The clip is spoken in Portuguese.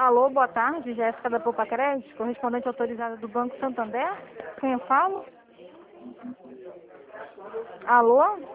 Alô, boa tarde, Jéssica da Poupa Crédito, correspondente autorizada do Banco Santander. Quem eu falo? Alô?